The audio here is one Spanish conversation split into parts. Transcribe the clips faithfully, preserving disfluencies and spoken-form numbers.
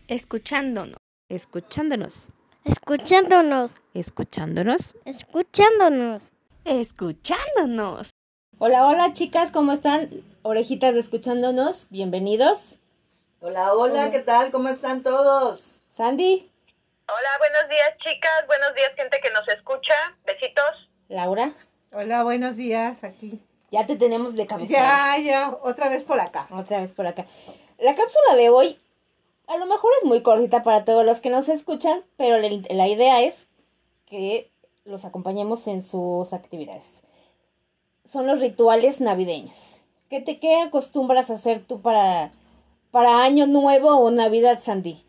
Escuchándonos. Escuchándonos. Escuchándonos. Escuchándonos. Escuchándonos. Escuchándonos. Hola, hola chicas, ¿cómo están? Orejitas de Escuchándonos, bienvenidos. Hola, hola, hola, ¿qué tal? ¿Cómo están todos? Sandy. Hola, buenos días chicas, buenos días gente que nos escucha, besitos. Laura. Hola, buenos días, aquí. Ya te tenemos de cabecera. Ya, ya, otra vez por acá. Otra vez por acá. La cápsula de hoy a lo mejor es muy cortita para todos los que nos escuchan, pero la idea es que los acompañemos en sus actividades. Son los rituales navideños. ¿Qué te qué acostumbras a hacer tú para, para Año Nuevo o Navidad, Sandy?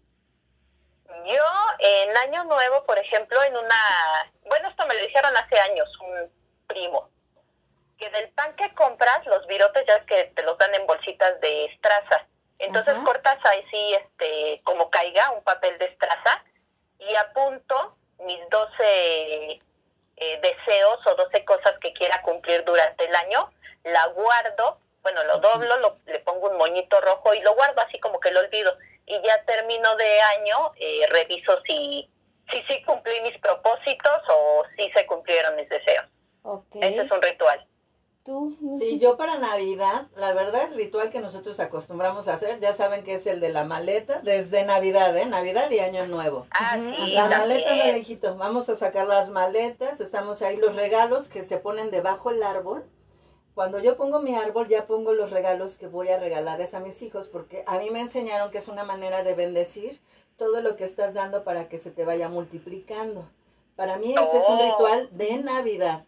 Yo en Año Nuevo, por ejemplo, en una... Bueno, esto me lo dijeron hace años, un primo. Que del pan que compras, los virotes ya que te los dan en bolsitas de estraza. Entonces Ajá. cortas ahí sí, este, como caiga, un papel de estraza y apunto mis doce eh, deseos o doce cosas que quiera cumplir durante el año. La guardo, bueno, lo doblo, lo, le pongo un moñito rojo y lo guardo así como que lo olvido. Y ya termino de año, eh, reviso si si sí cumplí mis propósitos o si se cumplieron mis deseos. Okay. Ese es un ritual. ¿Tú? Sí, yo para Navidad, la verdad, el ritual que nosotros acostumbramos a hacer, ya saben que es el de la maleta, desde Navidad, ¿eh? Navidad y Año Nuevo. Ah, sí, la también. maleta de lejito, vamos a sacar las maletas, estamos ahí, los regalos que se ponen debajo del árbol. Cuando yo pongo mi árbol, ya pongo los regalos que voy a regalarles a mis hijos, porque a mí me enseñaron que es una manera de bendecir todo lo que estás dando para que se te vaya multiplicando. Para mí ese oh. es un ritual de Navidad.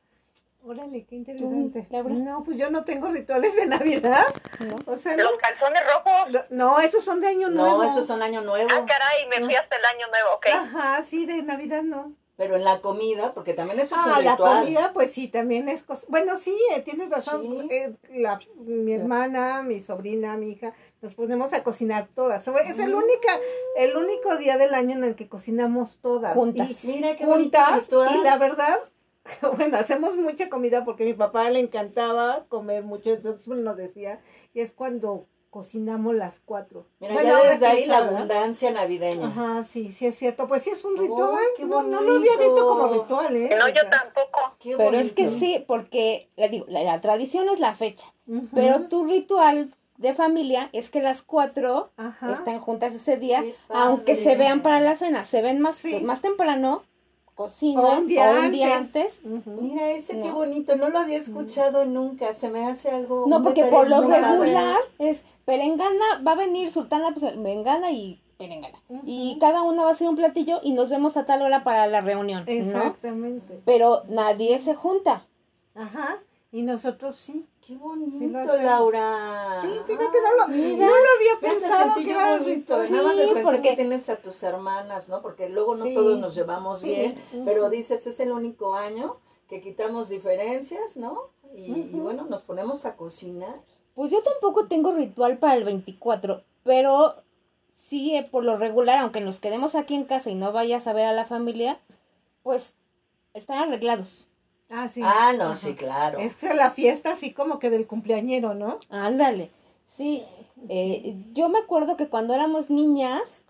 Órale, qué interesante. ¿Tú, Laura? No, pues yo no tengo rituales de Navidad. ¿No? O sea, ¿Los no. calzones rojos? No, esos son de Año Nuevo. No, esos son Año Nuevo. Ah, caray, me fui hasta el Año Nuevo, ok. Ajá, sí, de Navidad no. Pero en la comida, porque también eso es ah, un ritual. Ah, la comida, pues sí, también es... Cos- bueno, sí, eh, tienes razón. Sí. Eh, la, mi hermana, mi sobrina, mi hija, nos ponemos a cocinar todas. Es el, única, el único día del año en el que cocinamos todas. Juntas. Y, Mira qué juntas, bonito y la verdad... Bueno, hacemos mucha comida porque a mi papá le encantaba comer mucho, entonces nos decía, y es cuando cocinamos las cuatro. Mira, bueno, ya desde ahí quizá, la ¿verdad? abundancia navideña. Ajá, sí, sí es cierto, pues sí es un ritual, Oh, qué no, no lo había visto como ritual, ¿eh? No, O yo sea, tampoco. Qué Pero bonito. es que sí, porque le digo, la, la tradición es la fecha, uh-huh. pero tu ritual de familia es que las cuatro Ajá. están juntas ese día, Qué padre. aunque se vean para la cena, se ven más, Sí. más temprano, cocinan, O un día o un día antes. antes. Uh-huh. Mira, ese No. qué bonito, no lo había escuchado nunca, se me hace algo... No, un porque detalle por lo muy padre. regular es perengana, va a venir sultana, pues perengana y perengana. Uh-huh. Y cada una va a hacer un platillo y nos vemos a tal hora para la reunión, ¿no? Exactamente. Pero nadie se junta. Ajá, y nosotros sí. Qué bonito, Sí lo hacemos. Laura. Sí, fíjate, no lo, mira. no lo había Me hace pensado sentir que yo era bonito, ritual. nada más de Sí, pensar porque- que tienes a tus hermanas, ¿no? Porque luego no Sí. todos nos llevamos Sí. bien, Ujú. pero dices, es el único año que quitamos diferencias, ¿no? Y, y Ujú. bueno, nos ponemos a cocinar. Pues yo tampoco tengo ritual para el veinticuatro, pero sí, eh, por lo regular, aunque nos quedemos aquí en casa y no vayas a ver a la familia, pues están arreglados. Ah, sí. Ah, no, Ajá. sí, claro. Es que la fiesta así como que del cumpleañero, ¿no? Ándale, sí. Eh, yo me acuerdo que cuando éramos niñas,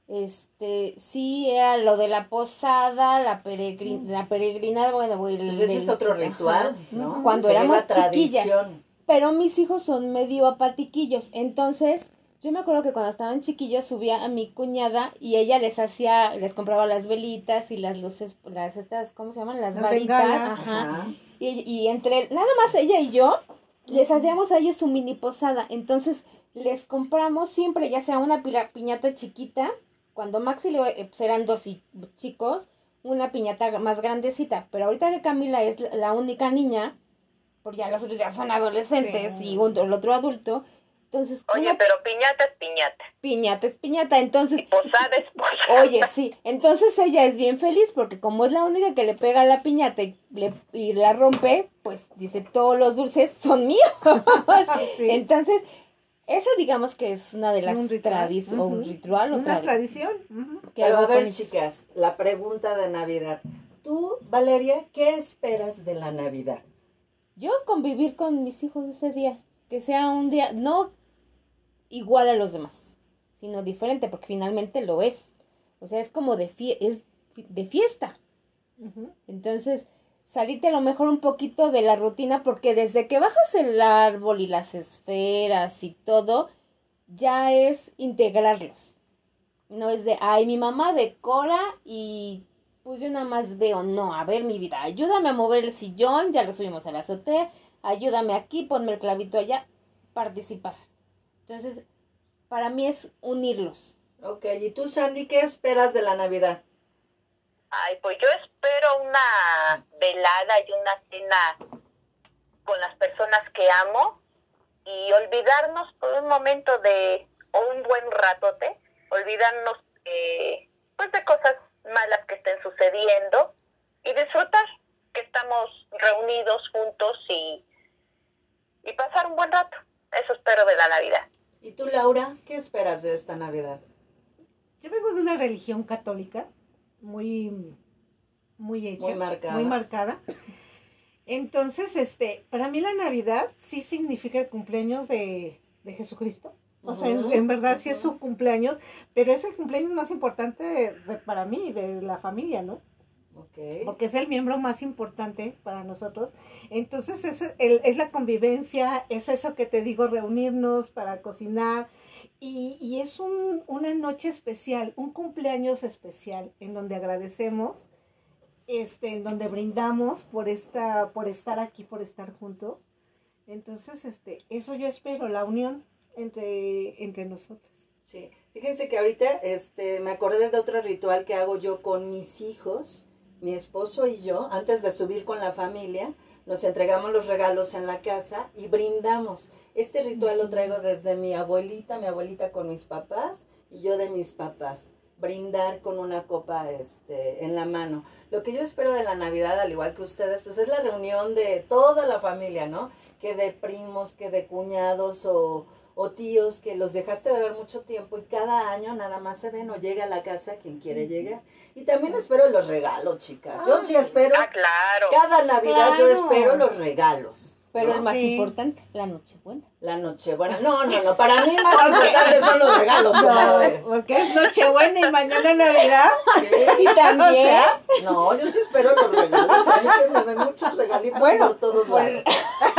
este, sí era lo de la posada, la, peregrin, la peregrinada, bueno, el, Pues ese es otro ajá. ritual, ¿no? Cuando Se éramos lleva chiquillas. tradición. Pero mis hijos son medio apatiquillos, entonces yo me acuerdo que cuando estaban chiquillos subía a mi cuñada y ella les hacía, les compraba las velitas y las luces, las estas, ¿cómo se llaman? Las, Las varitas, bengalas. ajá. Ajá. Y, y entre, nada más ella y yo, les hacíamos a ellos su mini posada, entonces les compramos siempre, ya sea una pila- piñata chiquita, cuando Maxi le, eh, pues eran dos y- chicos, una piñata más grandecita, pero ahorita que Camila es la, la única niña, porque ya los otros ya son adolescentes Sí. y un- el otro adulto, entonces Oye, una pero piñata es piñata. piñata es piñata, entonces, Y posada es posada. oye, sí, entonces ella es bien feliz porque como es la única que le pega a la piñata y, le, y la rompe, pues dice, todos los dulces son míos. Sí. Entonces, esa digamos que es una de las Un ritual. tradiciones, o un Ujú. ritual, o Una tradi- tradición. Ujú. que Pero hago a ver, con mis- chicas, la pregunta de Navidad. Tú, Valeria, ¿qué esperas de la Navidad? Yo convivir con mis hijos ese día, que sea un día, no igual a los demás, sino diferente, porque finalmente lo es. O sea, es como de, fie es de fiesta. Ujú. Entonces, salirte a lo mejor un poquito de la rutina, porque desde que bajas el árbol y las esferas y todo, ya es integrarlos. No es de, ay, mi mamá decora y pues yo nada más veo. No, a ver, mi vida, ayúdame a mover el sillón, ya lo subimos a la azotea, ayúdame aquí, ponme el clavito allá, participar. Entonces, para mí es unirlos. Ok, ¿y tú, Sandy, qué esperas de la Navidad? Ay, pues yo espero una velada y una cena con las personas que amo y olvidarnos por un momento de, o un buen ratote, olvidarnos eh, pues de cosas malas que estén sucediendo y disfrutar que estamos reunidos juntos y, y pasar un buen rato. Eso espero de la Navidad. ¿Y tú, Laura, qué esperas de esta Navidad? Yo vengo de una religión católica muy, muy hecha, Muy marcada. muy marcada. Entonces, este, para mí la Navidad sí significa el cumpleaños de, de Jesucristo. O sea, en, Ujú, en verdad sí es ujú. su cumpleaños, pero es el cumpleaños más importante de, de- para mí, de la familia, ¿no? Ok. Porque es el miembro más importante para nosotros. Entonces es, el, es la convivencia, es eso que te digo, reunirnos para cocinar. Y, y es un, una noche especial, un cumpleaños especial, en donde agradecemos, este, en donde brindamos por esta, por estar aquí, por estar juntos. Entonces, este, eso yo espero, la unión entre, entre nosotros. Sí, fíjense que ahorita este, me acordé de otro ritual que hago yo con mis hijos, mi esposo y yo, antes de subir con la familia, nos entregamos los regalos en la casa y brindamos. Este ritual lo traigo desde mi abuelita, mi abuelita con mis papás y yo de mis papás. Brindar con una copa este, en la mano. Lo que yo espero de la Navidad, al igual que ustedes, pues es la reunión de toda la familia, ¿no? Que de primos, que de cuñados o, o tíos que los dejaste de ver mucho tiempo y cada año nada más se ven o llega a la casa quien quiere llegar. Y también espero los regalos, chicas. Yo sí espero, Ah, claro. cada Navidad yo Claro. espero los regalos. Pero ¿no? el más Sí. importante, la Nochebuena. La Nochebuena. No, no, no. Para mí más importantes son los regalos, comadre. No, porque es Nochebuena y mañana Navidad. Y también, No, yo sí espero los regalos. A mí que me ven muchos regalitos Bueno, por todos pues, lados.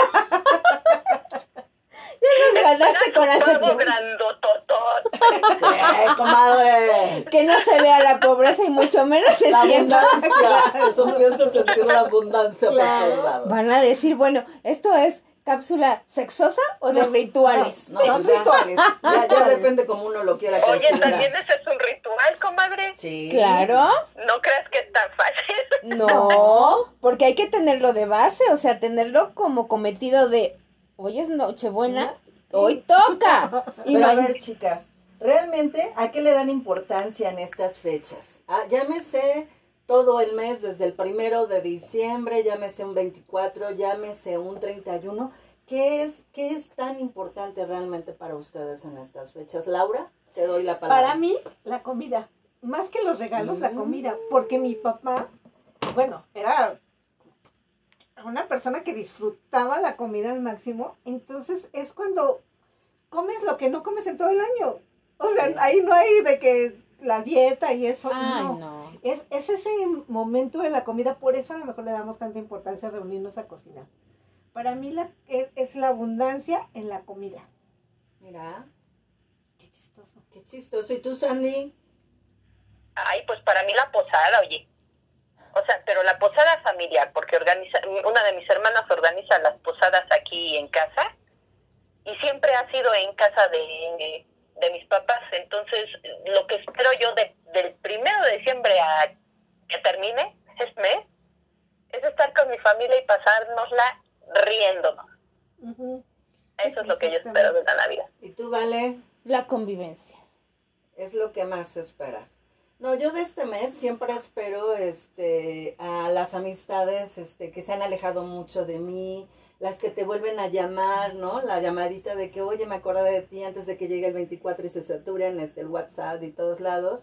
nos ganaste con la Todo Nochebuena. grandototote. Sí, comadre. Que no se vea la pobreza y mucho menos se La sienta. abundancia. Eso empiezo a sentir la abundancia Claro. por todos lados. Van a decir, bueno, ¿esto es cápsula sexosa o de rituales? No, Son pues ya, rituales. ya, ya depende como uno lo quiera Oye, considerar. también ese es un ritual, comadre. Sí. Claro, No creas que es tan fácil. no, porque hay que tenerlo de base, o sea, tenerlo como cometido de, hoy es Nochebuena, hoy toca. Y Pero a ma- ver, chicas, ¿realmente a qué le dan importancia en estas fechas? Ah, llámese todo el mes, desde el primero de diciembre, llámese un veinticuatro, llámese un treinta y uno. ¿Qué es, qué es tan importante realmente para ustedes en estas fechas? Laura, te doy la palabra. Para mí, la comida. Más que los regalos, la Mm. comida. Porque mi papá, bueno, era una persona que disfrutaba la comida al máximo. Entonces es cuando comes lo que no comes en todo el año. O sea, Sí. ahí no hay de que la dieta y eso. Ay, no. no. Es, es ese momento de la comida. Por eso a lo mejor le damos tanta importancia a reunirnos a cocinar. Para mí la, es, es la abundancia en la comida. Mira, Qué chistoso. qué chistoso. ¿Y tú, Sandy? Ay, pues para mí la posada, oye. O sea, pero la posada familiar, porque organiza, una de mis hermanas organiza las posadas aquí en casa y siempre ha sido en casa de, de mis papás. Entonces, lo que espero yo de, del primero de diciembre a que termine este mes es estar con mi familia y pasárnosla riéndonos. Ujú. Eso es lo que yo espero de la Navidad. ¿Y tú, Vale? La convivencia. Es lo que más esperas. No, yo de este mes siempre espero este a las amistades este que se han alejado mucho de mí, las que te vuelven a llamar, ¿no? La llamadita de que, oye, me acordé de ti antes de que llegue el veinticuatro y se saturen este, el WhatsApp y todos lados.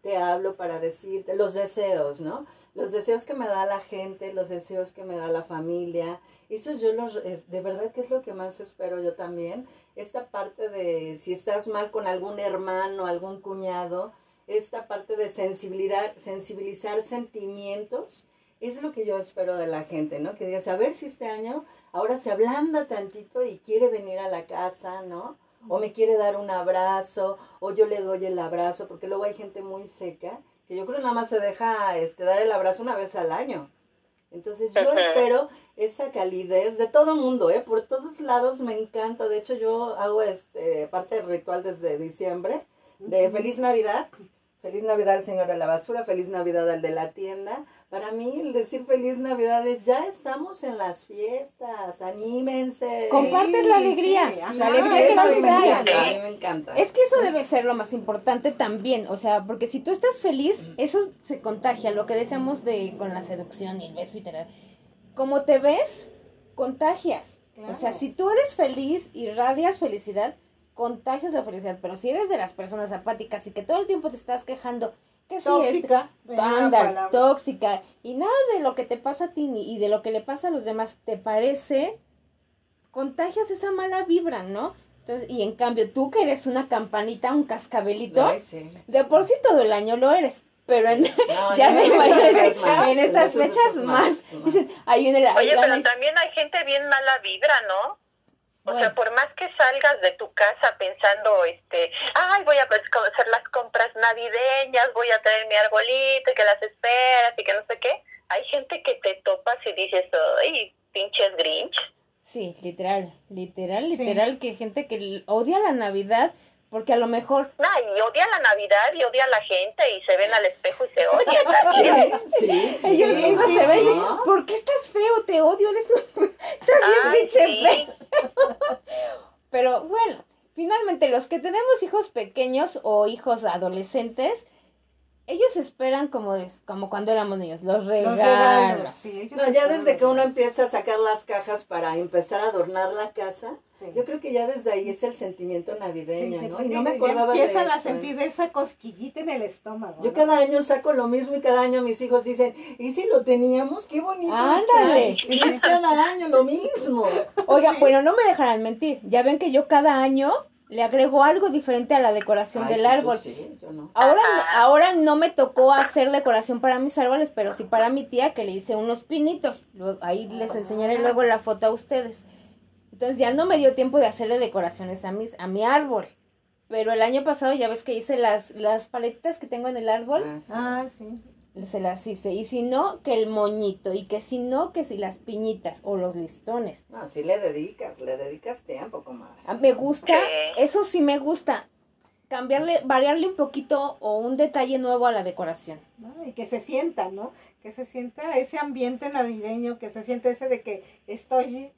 te hablo para decirte los deseos, ¿no? Los deseos que me da la gente, los deseos que me da la familia. Eso yo los, es, de verdad que es lo que más espero yo también. Esta parte de si estás mal con algún hermano, algún cuñado, esta parte de sensibilidad, sensibilizar sentimientos, es lo que yo espero de la gente, ¿no? Que digas, a ver si este año ahora se ablanda tantito y quiere venir a la casa, ¿no? O me quiere dar un abrazo, o yo le doy el abrazo, porque luego hay gente muy seca, que yo creo nada más se deja este, dar el abrazo una vez al año. Entonces yo espero esa calidez de todo mundo, ¿eh? Por todos lados me encanta. De hecho, yo hago este parte del ritual desde diciembre, de Feliz Navidad. Feliz Navidad al señor de la basura, Feliz Navidad al de la tienda. Para mí, el decir Feliz Navidad es, ya estamos en las fiestas, anímense. Compartes la alegría, sí, la ajá, alegría que Eso a mí nos me trae. encanta, a mí me encanta. Es que eso debe ser lo más importante también, o sea, porque si tú estás feliz, eso se contagia, lo que decíamos de con la seducción y el beso y tal. Como te ves, contagias. Claro. O sea, si tú eres feliz y radias felicidad, contagias la felicidad, pero si eres de las personas apáticas y que todo el tiempo te estás quejando, que sí, Tóxica. este, ven una ándale, palabra. tóxica, y nada de lo que te pasa a ti ni, y de lo que le pasa a los demás te parece, contagias esa mala vibra, ¿no? Entonces, y en cambio, tú que eres una campanita, un cascabelito, Ay, sí. de por sí todo el año lo eres, pero en, No, ya en me esas imagino fechas más, en estas esas fechas más, más. dicen, ahí viene la... Oye, la- pero la- también hay gente bien mala vibra, ¿no? O Bueno. sea, por más que salgas de tu casa pensando, este, ay, voy a pues, co- hacer las compras navideñas, voy a traer mi arbolito, y que las esperas y que no sé qué, hay gente que te topas y dices, ay, pinches Grinch. Sí, literal, literal, literal, que gente que l- odia la Navidad porque a lo mejor... No, y odia la Navidad y odia a la gente y se ven al espejo y se odian también. Sí, sí, sí. Ellos sí, mismos sí, se ven y sí. dicen, ¿por qué estás feo? Te odio, eres un... estás bien Ay, pinche sí. feo. Pero bueno, finalmente los que tenemos hijos pequeños o hijos adolescentes, ellos esperan como, des- como cuando éramos niños, los Los regalos. regalos, sí, ellos No, ya esperan desde los que uno regalos. empieza a sacar las cajas para empezar a adornar la casa, Sí. yo creo que ya desde ahí es el sentimiento Sí, navideño, que ¿no? te- Y no me ya acordaba de eso. empiezan a ¿eh? sentir esa cosquillita en el estómago. Yo ¿no? cada año saco lo mismo y cada año mis hijos dicen, ¿y si lo teníamos? ¡Qué bonito Ándale. está! Y es cada año lo mismo. Oiga, bueno, no me dejarán mentir. Ya ven que yo cada año le agrego algo diferente a la decoración Ay, del sí, tú árbol. sí, yo no. Ahora, Ajá. ahora no me tocó hacer decoración para mis árboles, pero sí para mi tía que le hice unos pinitos. Luego- ahí les enseñaré luego la foto a ustedes. Entonces ya no me dio tiempo de hacerle decoraciones a mis, a mi árbol. Pero el año pasado ya ves que hice las, las paletitas que tengo en el árbol. Ah, sí. Ah, sí. Se las hice. Y si no, que el moñito. Y que si no, que si las piñitas o los listones. No, sí le dedicas, le dedicas tiempo, comadre. Ah, me gusta, Sí. eso sí me gusta. Cambiarle, variarle un poquito o un detalle nuevo a la decoración. ¿No? Y que se sienta, ¿no? Que se sienta ese ambiente navideño, que se sienta ese de que estoy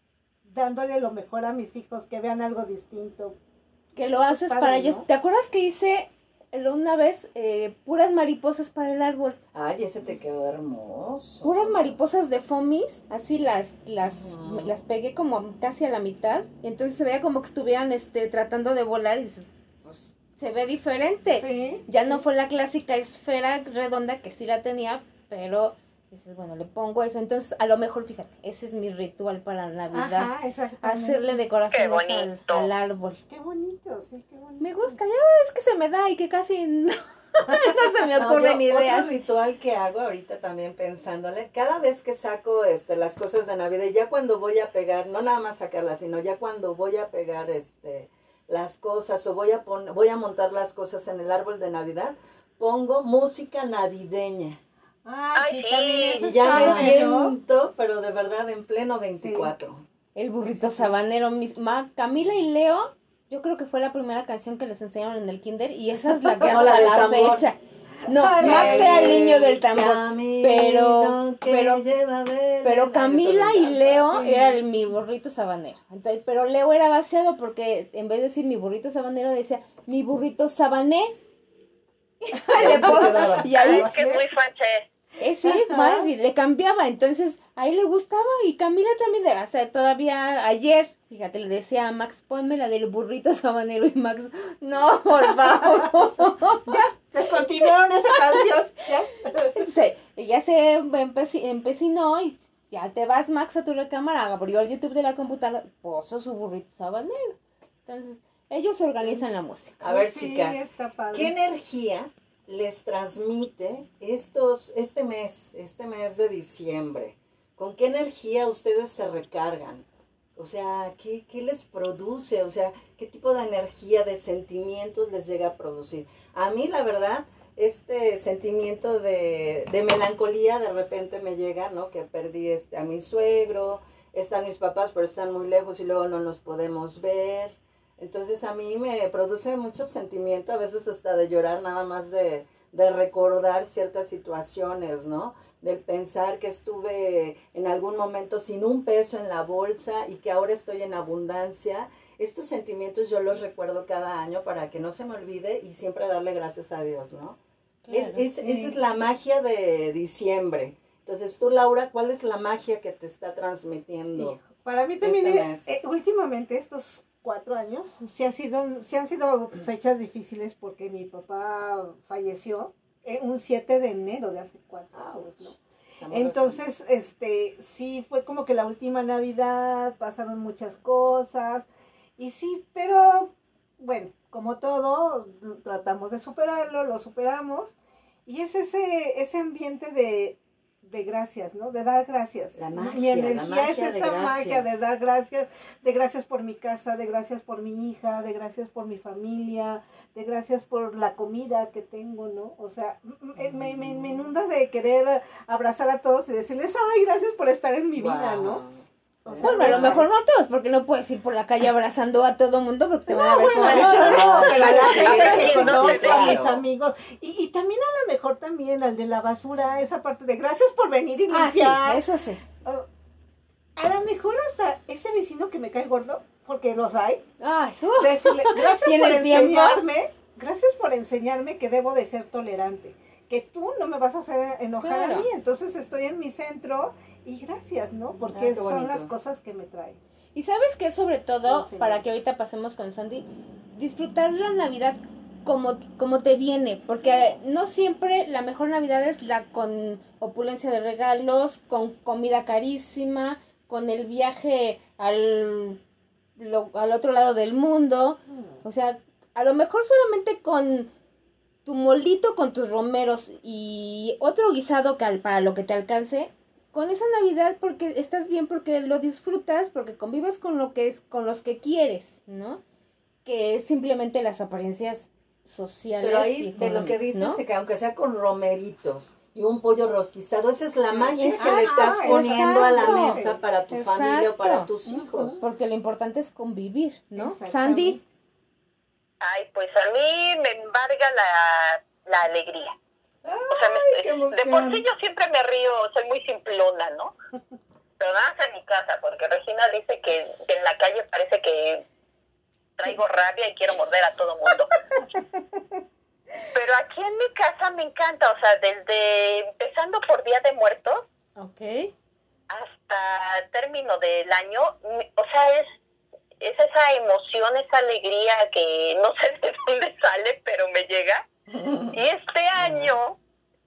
dándole lo mejor a mis hijos, que vean algo distinto. Que lo Eso es haces padre, para ¿no? ellos. ¿Te acuerdas que hice eh, una vez eh, puras mariposas para el árbol? Ay, ese te quedó hermoso. Puras mariposas de fomis, así las las Ujú. las pegué como casi a la mitad. Y entonces se veía como que estuvieran este tratando de volar y dices, pues se ve diferente. Sí. Ya no fue la clásica esfera redonda que sí la tenía, pero dices, bueno, le pongo eso. Entonces, a lo mejor, fíjate, ese es mi ritual para Navidad. Ajá, exactamente. Hacerle decoraciones Qué al, bonito. al árbol. Qué bonito, sí, qué bonito. Me gusta, ya ves que se me da y que casi no, no se me No, ocurren yo, ideas. Otro ritual que hago ahorita también pensándole, cada vez que saco este las cosas de Navidad, ya cuando voy a pegar, no nada más sacarlas, sino ya cuando voy a pegar este las cosas o voy a pon, voy a montar las cosas en el árbol de Navidad, pongo música navideña. Ah, Ay, sí, sí. también eso Y es ya me padre, ¿no? siento, pero de verdad en pleno veinticuatro. El burrito sabanero, mis, ma, Camila y Leo, yo creo que fue la primera canción que les enseñaron en el kinder y esa es la que No, hasta la del la tambor. fecha. No, Ay, Max era el niño del tambor. Camino pero- que pero- lleva Belén. Pero Ay, Camila esto y me encanta. Leo sí. era el, mi burrito sabanero. Entonces, pero Leo era vaciado porque en vez de decir mi burrito sabanero decía mi burrito sabané. Le pongo- quedaba. y ahí, Es que es muy francés. eh, sí, más, y le cambiaba. Entonces, ahí le gustaba. Y Camila también, o sea, todavía ayer, fíjate, le decía a Max, ponme la del burrito sabanero. Y Max, no, por favor. Descontinuaron esa canción. ¿Ya? Entonces, ella se empeci- empecinó y ya te vas, Max, a tu recámara, abrió el YouTube de la computadora, puso su burrito sabanero. Entonces, ellos organizan la música. A ver, Sí, chicas, está padre. ¿qué energía les transmite estos, este mes, este mes de diciembre? ¿Con qué energía ustedes se recargan? O sea, ¿qué, qué les produce? O sea, ¿qué tipo de energía, de sentimientos les llega a producir? A mí, la verdad, este sentimiento de, de melancolía de repente me llega, ¿no? Que perdí este, a mi suegro, están mis papás, pero están muy lejos y luego no nos podemos ver. Entonces a mí me produce mucho sentimiento, a veces hasta de llorar nada más de, de recordar ciertas situaciones, ¿no? Del pensar que estuve en algún momento sin un peso en la bolsa y que ahora estoy en abundancia. Estos sentimientos yo los recuerdo cada año para que no se me olvide y siempre darle gracias a Dios, ¿no? Claro, es, es, sí. Esa es la magia de diciembre. Entonces tú, Laura, ¿cuál es la magia que te está transmitiendo? Hijo, para mí también, este eh, mes? eh, últimamente estos cuatro años, sí, ha sido, sí han sido fechas difíciles porque mi papá falleció eh, un siete de enero de hace cuatro años, ¿no? Estamos Entonces, este, sí fue como que la última Navidad, pasaron muchas cosas, y sí, pero bueno, como todo, tratamos de superarlo, lo superamos, y es ese, ese ambiente de, de gracias, ¿no? De dar gracias. La magia, Mi energía la magia es de esa gracias. magia de dar gracias, de gracias por mi casa, de gracias por mi hija, de gracias por mi familia, de gracias por la comida que tengo, ¿no? O sea, m- me, me, me inunda de querer abrazar a todos y decirles, ay, gracias por estar en mi vida, ¿no? Wow. O sea, Bueno, a lo eso mejor es- no a todos, porque no puedes ir por la calle abrazando a todo mundo porque te van a No, ver bueno, como no, bicho. no, pero a la Sí, gente que sí, conozco, sí, a mis claro. amigos, y, y también a lo mejor también al de la basura, esa parte de gracias por venir y Ah, sí, limpiar. eso sí. Oh, a lo mejor hasta ese vecino que me cae gordo, porque los hay, Ah, eso. decirle, gracias por ¿Tienes tiempo? enseñarme, gracias por enseñarme que debo de ser tolerante, que tú no me vas a hacer enojar Claro. a mí, entonces estoy en mi centro y gracias, ¿no? Ah, Porque qué son bonito. las cosas que me traen. Y sabes que sobre todo, Enseñanza. para que ahorita pasemos con Sandy, disfrutar la Navidad como, como te viene, porque no siempre la mejor Navidad es la con opulencia de regalos, con comida carísima, con el viaje al, lo- al otro lado del mundo. O sea, a lo mejor solamente con tu moldito, con tus romeros y otro guisado que al- para lo que te alcance, con esa Navidad porque estás bien, porque lo disfrutas, porque convives con lo que es, con los que quieres, ¿no? Que es simplemente las apariencias sociales. Pero y ahí de lo que económicas, dices, ¿no? de que aunque sea con romeritos y un pollo rostizado, esa es la magia que Exacto, le estás poniendo a la exacto. mesa para tu familia o para Exacto. tus hijos. Porque lo importante es convivir, ¿no? Exactamente. Sandy, Ay, pues a mí me embarga la, la alegría. O sea, me- qué de emoción. por sí yo siempre me río, soy muy simplona, ¿no? Pero nada más en mi casa, porque Regina dice que, que en la calle parece que traigo rabia y quiero morder a todo mundo. Pero aquí en mi casa me encanta, o sea, desde empezando por Día de Muertos ok. hasta término del año, mi- o sea, es, es esa emoción, esa alegría que no sé de dónde sale, pero me llega. Y este año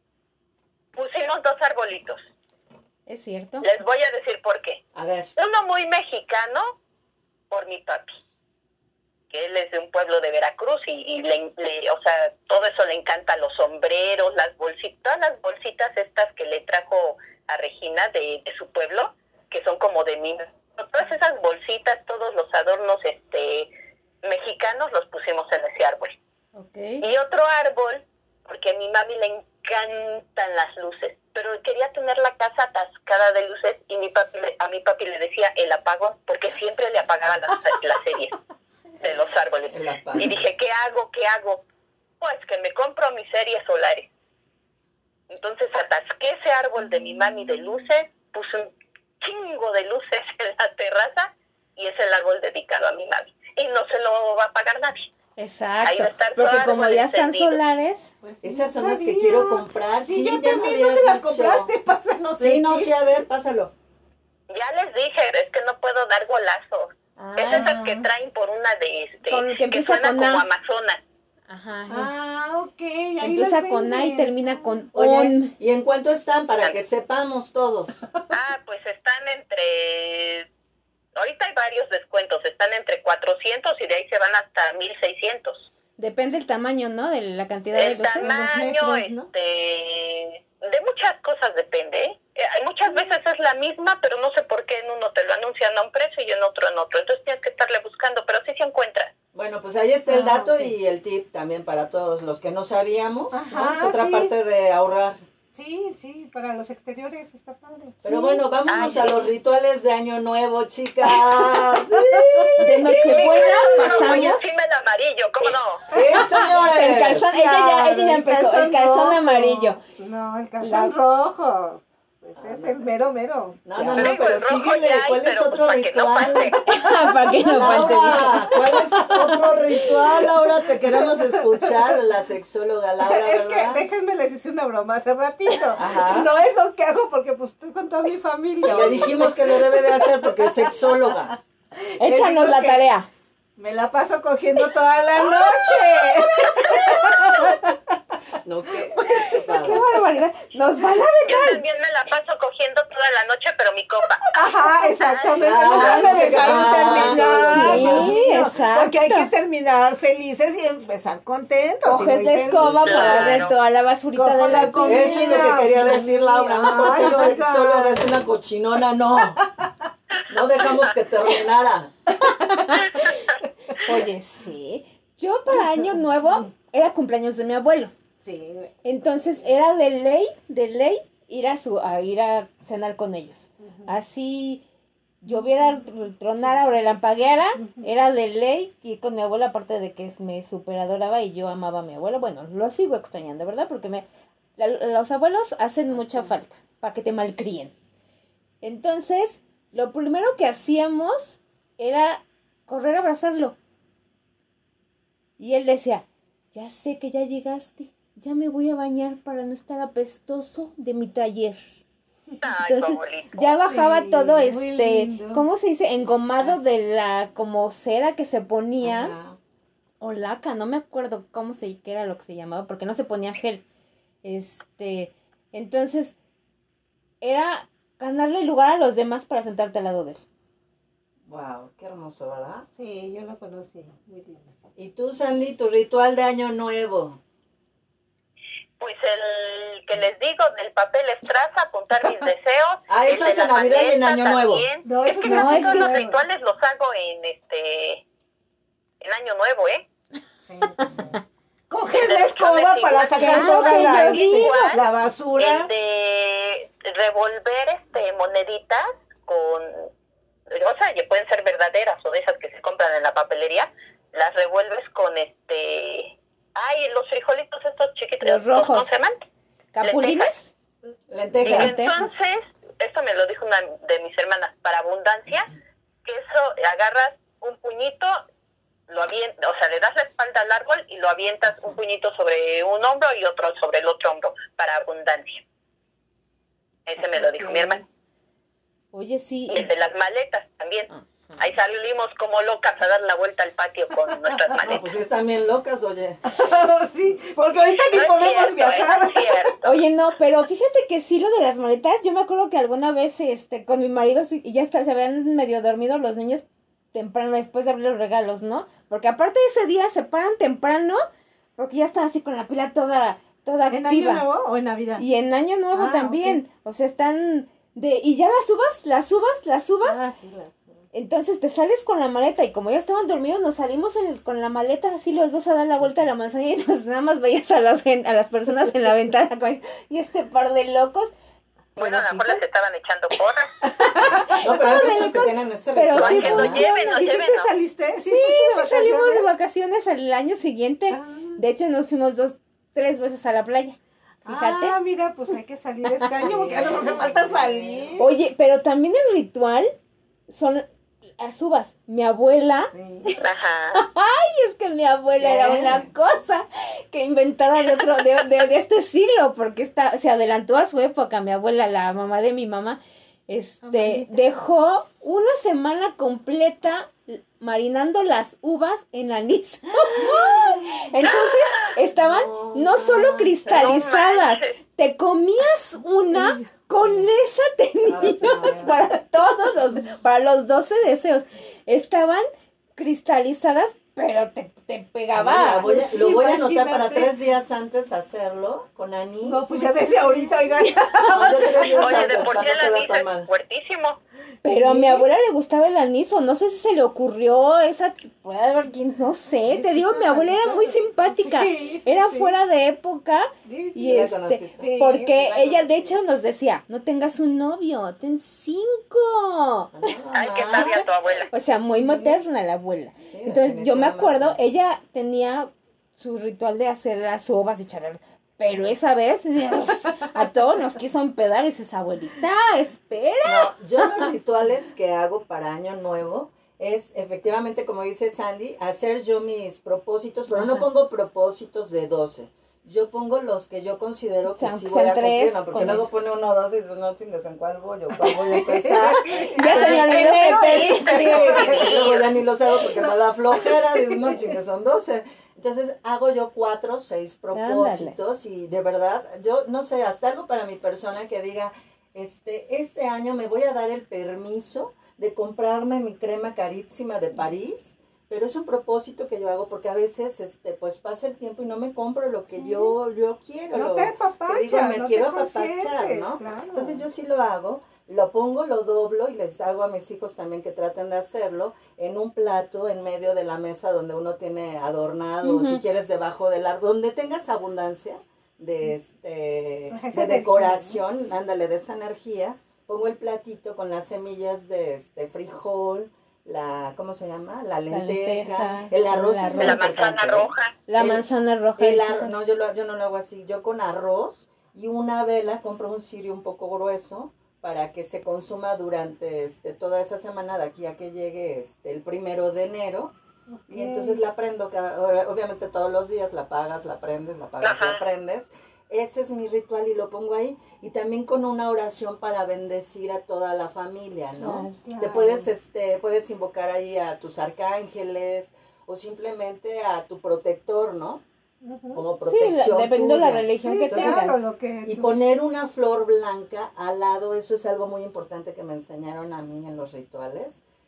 pusimos dos arbolitos. Es cierto. Les voy a decir por qué. A ver, Uno muy mexicano por mi papi, que él es de un pueblo de Veracruz y, y le, le- o sea, todo eso le encanta, los sombreros, las bolsitas, todas las bolsitas estas que le trajo a Regina de, de su pueblo, que son como de mí. Todas esas bolsitas, todos los adornos este mexicanos los pusimos en ese árbol. Ok. Y otro árbol, porque a mi mami le encantan las luces, pero quería tener la casa atascada de luces y mi papi, le- a mi papi le decía el apagón, porque siempre le apagaba las, las series de los árboles. el apagón. Y dije, ¿qué hago? ¿Qué hago? Pues que me compro mis series solares. Entonces atasqué ese árbol de mi mami de luces, puse un chingo de luces en la terraza y es el árbol dedicado a mi mami. Y no se lo va a pagar nadie. Ahí Exacto. va a estar Porque todo como árbol ya están encendido. solares, Pues sí, Esas son no las que sabía. quiero comprar. Sí, Sí, yo ya me también, habías ¿dónde las dicho. compraste? Pásanos. Sí, el no, tip. sí, a ver, pásalo. Ya les dije, es que no puedo dar golazos. ah, Es esas que traen por una de este, Con- que que empieza suena con como A. Amazonas. Ajá. Ah, ok. Ahí Empieza las con A y venden. termina con Oye, on. ¿y en cuánto están para que sepamos todos? Ah, pues están entre... Ahorita hay varios descuentos, están entre cuatrocientos y de ahí se van hasta mil seiscientos. Depende el tamaño, ¿no? De la cantidad de El luces. tamaño, metros, ¿no? este... De muchas cosas depende, ¿eh? Eh, Muchas veces es la misma, pero no sé por qué en uno te lo anuncian a un precio y en otro en otro. Entonces tienes que estarle buscando, pero sí se encuentra. Bueno, pues ahí está el Ah, dato ok. y el tip también para todos los que no sabíamos, ¿no? Ajá, Es otra sí. parte de ahorrar. Sí, sí, para los exteriores está padre. Pero Sí. bueno, vámonos Ay, a sí. los rituales de Año Nuevo, chicas. De Nochebuena pasamos. Oye, encima el amarillo, ¿cómo no? Sí, señores. El calzón, ella ya, ella ya empezó, el calzón rojo. amarillo. No, el calzón La- rojo. Ese es el mero mero. No, no, Te no, digo, pero el rojo síguele. ya hay, ¿Cuál es pero otro para que no ritual? falte. Para que no falte. dice. Laura, ¿cuál es otro ritual? Laura, te queremos escuchar, la sexóloga Laura, Es que ¿verdad? déjenme les hice una broma hace ratito. Ajá. No es lo que hago porque pues estoy con toda mi familia. Le dijimos que lo debe de hacer porque es sexóloga. Échanos la que- tarea. Me la paso cogiendo toda la noche. No, qué, Qué barbaridad. Nos van a ver. Yo también me la paso cogiendo toda la noche, pero mi copa. Ajá, exactamente. Ah, Nunca me no sé qué dejaron pasa. terminar. Sí, No, exacto. Porque hay que terminar felices y empezar contentos. y Coges muy la escoba felices. para ver Claro. toda la basurita Cojo de la la comida. Eso es lo que quería decir Laura, no por Ay, ser oiga. sexóloga es una cochinona, no. No dejamos que terminara. Oye, sí. Yo para Año Nuevo era cumpleaños de mi abuelo. Sí. Entonces era de ley, de ley, ir a su, a ir a cenar con ellos. Así lloviera, tronara o relampagueara, era de ley ir con mi abuela, aparte de que me super adoraba y yo amaba a mi abuelo. Bueno, lo sigo extrañando, ¿verdad? Porque me, la- los abuelos hacen mucha falta para que te malcríen. Entonces, lo primero que hacíamos era correr a abrazarlo. Y él decía, ya sé que ya llegaste, ya me voy a bañar para no estar apestoso de mi taller. Ay, Entonces, favorito. ya bajaba Sí, todo muy este, lindo. ¿cómo se dice? Engomado de la como cera que se ponía, Ajá. o laca, no me acuerdo cómo se, qué era lo que se llamaba, porque no se ponía gel. Este, entonces, era ganarle lugar a los demás para sentarte al lado de él. Wow, qué hermoso, ¿verdad? Sí, yo lo conocí. Muy lindo. Y tú, Sandy, tu ritual de Año Nuevo. Pues el que les digo del papel estraza, apuntar mis deseos. Ah, el eso de es la en Navidad y en maleta Año Nuevo. también. No, es eso que es no, casi es todos que los es- rituales los hago en este en Año Nuevo, ¿eh? Sí, pues, sí. Coger la escoba para sacar Claro toda que la, yo digo. este, la El basura. de revolver este moneditas con, o sea, que pueden ser verdaderas o de esas que se compran en la papelería, las revuelves con este, ay, los frijolitos estos chiquitos, Los rojos. ¿cómo se llaman? ¿Capulines? Y Lentejas. Lentejas. entonces, esto me lo dijo una de mis hermanas, para abundancia, que eso agarras un puñito, lo avientas, o sea, le das la espalda al árbol y lo avientas un puñito sobre un hombro y otro sobre el otro hombro, para abundancia. Ese me lo dijo mi hermana. Oye, sí. Y el de las maletas también. Ajá. Ahí salimos como locas a dar la vuelta al patio con nuestras No, maletas. pues sí están bien locas, oye. Sí, porque ahorita ni No es podemos cierto, viajar. no es cierto. Oye, no, pero fíjate que sí lo de las maletas, yo me acuerdo que alguna vez este con mi marido sí, y ya está, se habían medio dormido los niños temprano después de abrir los regalos, ¿no? Porque aparte de ese día se paran temprano porque ya están así con la pila toda toda ¿En activa. Año Nuevo o en Navidad? Y en Año Nuevo Ah, también, o sea, están de y ya las subas, las subas, las subas. Ah, sí, la- Entonces te sales con la maleta y como ya estaban dormidos, nos salimos en- con la maleta así los dos a dar la vuelta a la manzana y nos nada más veías a, los, gen- a las personas en la ventana como, y este par de locos. Bueno, a Pero lo sí mejor fue- les estaban echando porras. No, pero hay Órale, muchos que con- tienen este pero ritual. sí que lo funciona. lleven, lo ¿Y si lleven, te ¿no? saliste? Sí, ¿Sí, sí fuiste de salimos de vacaciones? vacaciones el año siguiente. Ah. De hecho nos fuimos dos, tres veces a la playa. Fíjate. Ah, mira, pues hay que salir este año porque ya nos hace falta salir. Oye, pero también el ritual son las uvas. Mi abuela, Sí. Ajá. es que mi abuela era ¿Qué? una cosa que inventada de otro, de, de, de este siglo, porque está, se adelantó a su época. Mi abuela, la mamá de mi mamá, este, Abuelita. dejó una semana completa marinando las uvas en anís. Entonces estaban no, no solo cristalizadas, te comías una, con esa tenías para todos los, para los doce deseos. Estaban cristalizadas, pero te, te pegaba. Ay, voy a, Sí, lo voy a imagínate. anotar para tres días antes hacerlo con anís. No, pues ya desde ahorita, oigan. No, yo tres días Oye, antes de por para sí no el quedar anís tan es mal. fuertísimo. Pero a mi abuela le gustaba el anís, o no sé si se le ocurrió esa, puede haber quien, no sé, Es te que digo, esa mi abuela era muy manita- simpática, Sí, sí, era sí. fuera de época, Sí, sí, y la este, conociste. Sí, porque sí, la ella de conocí. hecho nos decía, no tengas un novio, ten cinco. Ay, qué sabia tu abuela. O sea, muy Sí. materna la abuela. Sí, Entonces, yo me definitivamente. acuerdo, ella tenía su ritual de hacer las uvas y charlar. Pero esa vez, Dios, a todos nos quiso empedar y dices, abuelita, espera. No, yo los rituales que hago para Año Nuevo es efectivamente, como dice Sandy, hacer yo mis propósitos, pero no Ajá. pongo propósitos de doce. Yo pongo los que yo considero que Aunque sí voy sean a cumplir, tres, no, porque con luego esos. pone uno doce y dices, no chingas, ¿en cuál voy? ¿O cuál voy a empezar? Ya se me olvidó que pedí. Sí, sí, sí, luego ya ni los hago porque me da flojera, dices, no chingas, son doce. Entonces hago yo cuatro, seis propósitos y de verdad, yo no sé, hasta algo para mi persona que diga, este, este año me voy a dar el permiso de comprarme mi crema carísima de París, pero es un propósito que yo hago porque a veces, este, pues pasa el tiempo y no me compro lo que yo, yo quiero. No lo- te apapachas, que digo, me no te quiero apapachar, consientes, ¿no? claro. Entonces yo sí lo hago, lo pongo, lo doblo y les hago a mis hijos también que traten de hacerlo en un plato en medio de la mesa donde uno tiene adornado, Ujú. si quieres debajo del árbol, donde tengas abundancia de, este, Esa de energía, decoración, ándale, de esa energía. Pongo el platito con las semillas de este frijol, la, ¿cómo se llama? La lenteja, lenteja, el arroz el es muy La arroz. manzana importante, ¿eh? roja. La El- manzana roja. El es ar- esa. no, yo, lo, yo no lo hago así. Yo con arroz y una vela compro un cirio un poco grueso para que se consuma durante este, toda esa semana de aquí a que llegue este, el primero de enero. Y entonces la prendo, cada, obviamente todos los días la apagas, la prendes, la apagas, Ajá. la prendes. Ese es mi ritual y lo pongo ahí. Y también con una oración para bendecir a toda la familia, ¿no? Claro. Te puedes, este, puedes invocar ahí a tus arcángeles o simplemente a tu protector, ¿no? Ujú. Como Sí, protección la- dependiendo de la tuya. religión Sí, que entonces, claro, tengas. lo que Y tú- poner una flor blanca al lado, eso es algo muy importante que me enseñaron a mí en los rituales.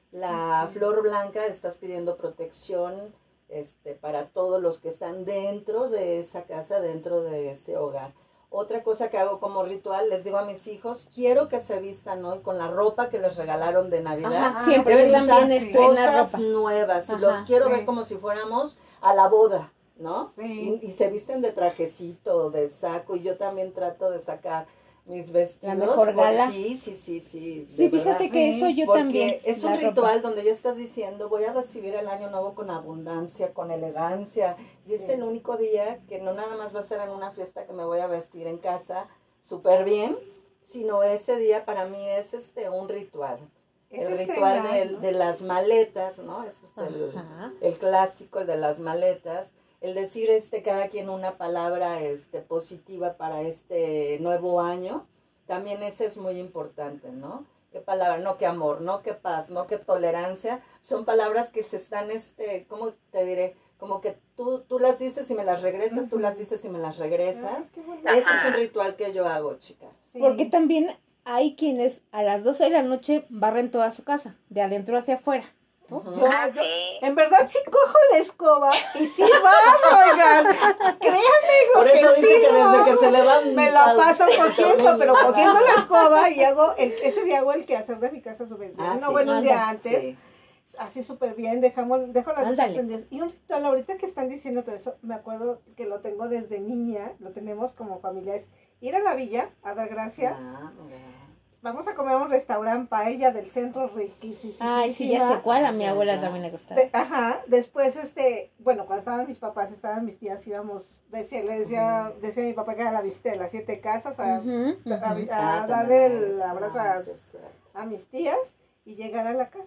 La Ujú. flor blanca, estás pidiendo protección este, para todos los que están dentro de esa casa, dentro de ese hogar. Otra cosa que hago como ritual, les digo a mis hijos, quiero que se vistan hoy con la ropa que les regalaron de Navidad. Ajá, siempre Deben yo usar también estreno cosas ropa. nuevas y Ajá, los quiero sí. ver como si fuéramos a la boda, ¿no? Sí. Y, y se visten de trajecito, de saco, y yo también trato de sacar mis vestidos. mejor por- gala. Sí, sí, sí, sí. Sí, de fíjate verdad. que Sí, eso yo Porque también. es un la ropa. ritual donde ya estás diciendo, voy a recibir el año nuevo con abundancia, con elegancia. Y es Sí. el único día que no nada más va a ser en una fiesta que me voy a vestir en casa súper bien, sino ese día para mí es este un ritual. Es El este ritual gran, de, ¿no? de las maletas, ¿no? Ese es el, Ajá. el clásico, el de las maletas. El decir este cada quien una palabra este positiva para este nuevo año, también ese es muy importante, ¿no? ¿Qué palabra? No que amor, no que paz, no que tolerancia, son palabras que se están, este, ¿cómo te diré? Como que tú, tú las dices y me las regresas, tú Ujú. las dices y me las regresas. Ay, qué bonito. Ese es un ritual que yo hago, chicas. Sí. Porque también hay quienes a las doce de la noche barren toda su casa, de adentro hacia afuera. ¿no? Ujú. Yo, Ah, yo- sí. en verdad sí cojo la escoba y sí barro, oigan. Créanme, hijo, Por eso que dice sí que desde barro. que se levanta. Me la paso cogiendo, pero termina. cogiendo la escoba y hago, el, ese día hago el quehacer de mi casa súper bien. Ah, no, sí. bueno, un día Ándale. antes, Sí. así súper bien, dejamos, dejo las luces Ándale. prendidas. Y un ritual, ahorita que están diciendo todo eso, me acuerdo que lo tengo desde niña, lo tenemos como familiares. Ir a la villa a dar gracias. Ah, mira. Vamos a comer a un restaurante paella del centro riquísimo. Ay, sí, ya sé cuál. A mi abuela también le gustaba. De- ajá, después, este, bueno, cuando estaban mis papás, estaban mis tías, íbamos, decía, le decía, decía mi papá que era la visita de las siete casas a, Ujú, a- ujú. a Ah, darle también el es. abrazo Ah, a, sí, es cierto. a mis tías y llegar a la casa.